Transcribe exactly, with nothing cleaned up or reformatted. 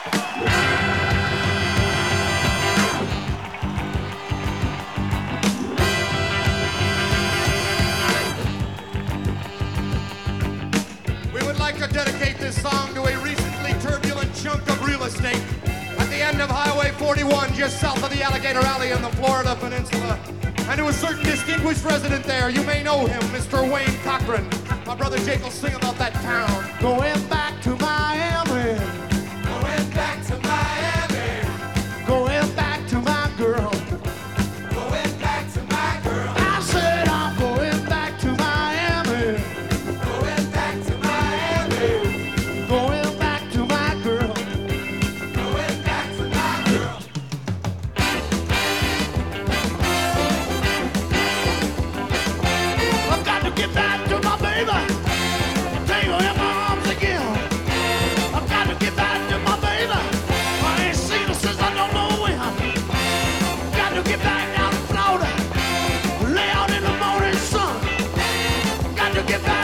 We would like to dedicate this song to a recently turbulent chunk of real estate at the end of Highway forty-one, just south of the Alligator Alley in the Florida Peninsula. And to a certain distinguished resident there, you may know him, Mister Wayne Cochran. My brother Jake will sing about that town. Going back to Miami, Going back to Miami, going back to my girl. going back to my girl, I said I'm going back to Miami, going back to Miami, going back to my girl. going back to my girl. I've got to get back to my baby. Take her in my arms again. I've got to get back to my baby. I ain't seen her since I don't know when. Got to get back down to Florida. Lay out in the morning sun. Got to get back.